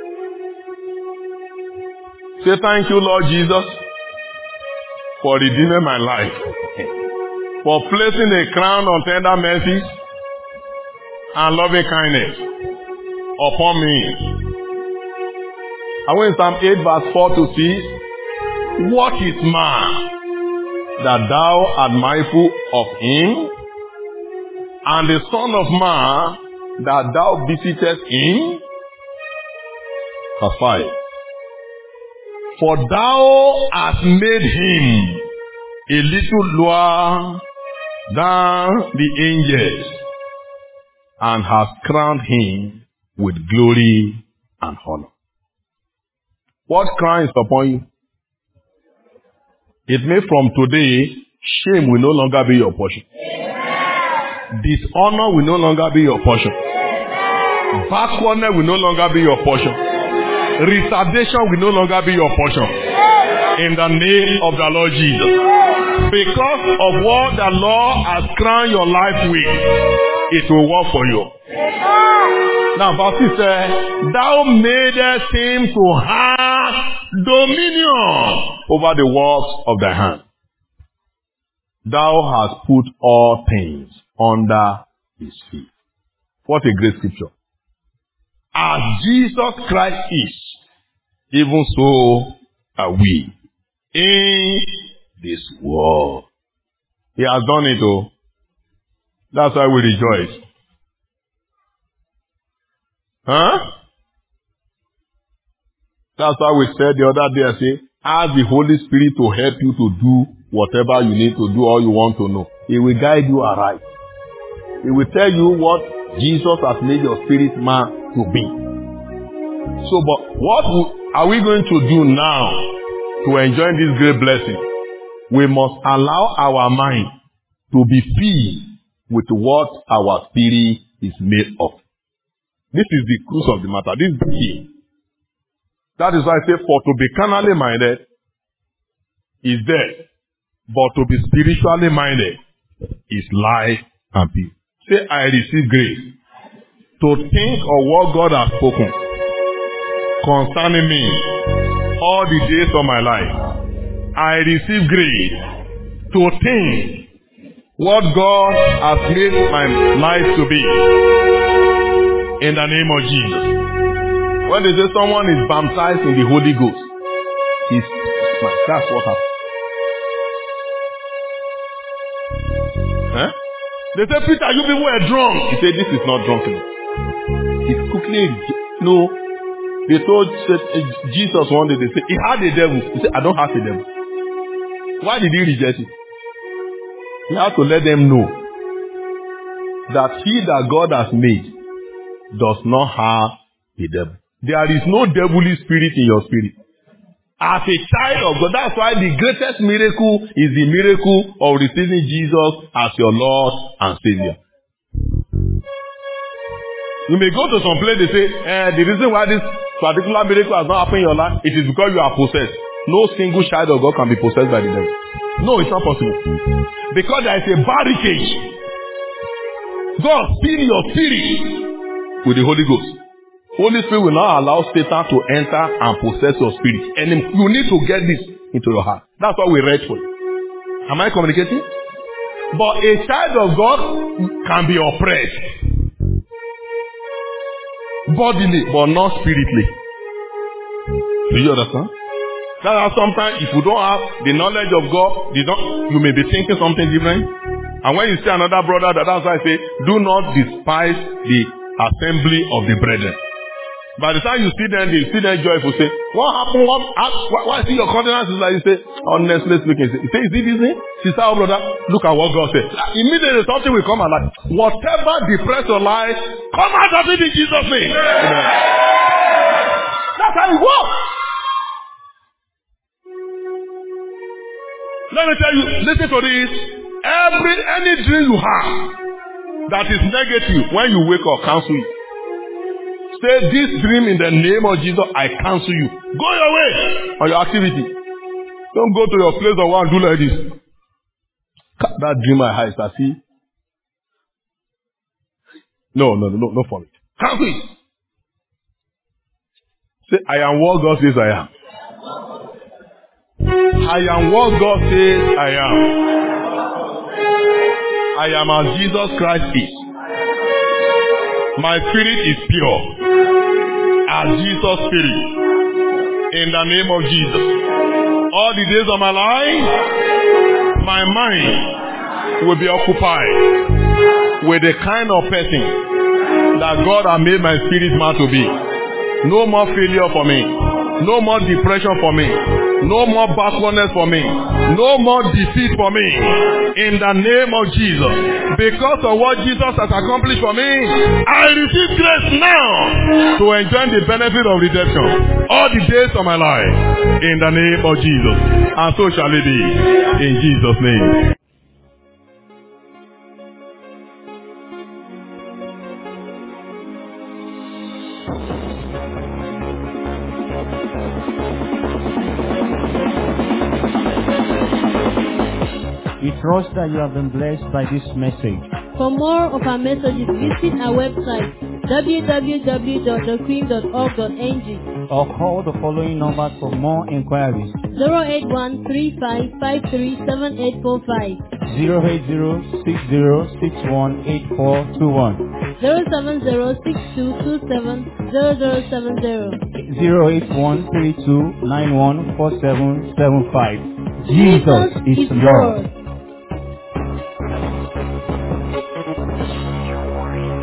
Say thank you, Lord Jesus, for redeeming my life. For placing a crown of tender mercies and loving kindness upon me. I went Psalm 8 verse 4 to 6. What is man that thou art mindful of him? And the son of man that thou visitest him? Verse 5. For thou hast made him a little lower than the angels, and hast crowned him with glory and honor. What crown is upon you? It means from today, shame will no longer be your portion. Dishonor will no longer be your portion. Backwardness will no longer be your portion. Retardation will no longer be your portion. In the name of the Lord Jesus. Because of what the Lord has crowned your life with, it will work for you. Now, verse 6 says, thou madest him to have dominion over the works of thy hand. Thou hast put all things under his feet. What a great scripture. As Jesus Christ is, even so are we in this world. He has done it, oh. That's why we rejoice. Huh? That's why we said the other day, I say, ask the Holy Spirit to help you to do whatever you need to do or you want to know. He will guide you aright. He will tell you what Jesus has made your spirit man to be. So, but what are we going to do now to enjoy this great blessing? We must allow our mind to be filled with what our spirit is made of. This is the crux of the matter. This is the key. That is why I say, for to be carnally minded is death, but to be spiritually minded is life and peace. Say, I receive grace to think of what God has spoken concerning me all the days of my life. I receive grace to think what God has made my life to be. In the name of Jesus. When they say someone is baptized in the Holy Ghost, He's smart. That's what happened. Huh? They say, Peter, you people were drunk. He said, this is not drunkenness. It's quickly, no. They told Jesus one day, they said, he had a devil. He said, I don't have a devil. Why did he reject it? He had to let them know that he that God has made does not have a devil. There is no devilish spirit in your spirit. As a child of God, that's why the greatest miracle is the miracle of receiving Jesus as your Lord and Savior. You may go to some place, they say, the reason why this particular miracle has not happened in your life, it is because you are possessed. No single child of God can be possessed by the devil. No, it's not possible. Because there is a barricade. God fill your spirit with the Holy Ghost. Holy Spirit will not allow Satan to enter and possess your spirit. And you need to get this into your heart. That's why we read for you. Am I communicating? But a child of God can be oppressed. Bodily, but not spiritually. Do you understand? That's why sometimes if you don't have the knowledge of God, you may be thinking something different. And when you see another brother, that's why I say, do not despise the assembly of the brethren. By the time you see them, they see them joyful. Say, what happened? Why see your countenance is like you say, honestly speaking. You say, is it this thing? Sister or brother, look at what God said. Immediately something will come alive. Whatever depress your life, come out of it in Jesus' name. Amen. That's how it works. Let me tell you, listen to this. Any dream you have that is negative, when you wake up, cancel it. Say this dream in the name of Jesus, I cancel you. Go your way on your activity. Don't go to your place of work and do like this. That dream I had, I see. No for it. Cancel it. Say, I am what God says I am. I am what God says I am. I am as Jesus Christ is. My spirit is pure as Jesus' spirit. In the name of Jesus. All the days of my life, my mind will be occupied with the kind of person that God has made my spirit man to be. No more failure for me. No more depression for me. No more backwardness for me. No more defeat for me. In the name of Jesus. Because of what Jesus has accomplished for me, I receive grace now to enjoy the benefit of redemption all the days of my life. In the name of Jesus. And so shall it be. In Jesus' name. We trust that you have been blessed by this message. For more of our messages, visit our website www.thequeen.org.ng or call the following numbers for more inquiries. 081-3553-7845 08060618421 070-6227-0070 08132914775. Jesus is Lord.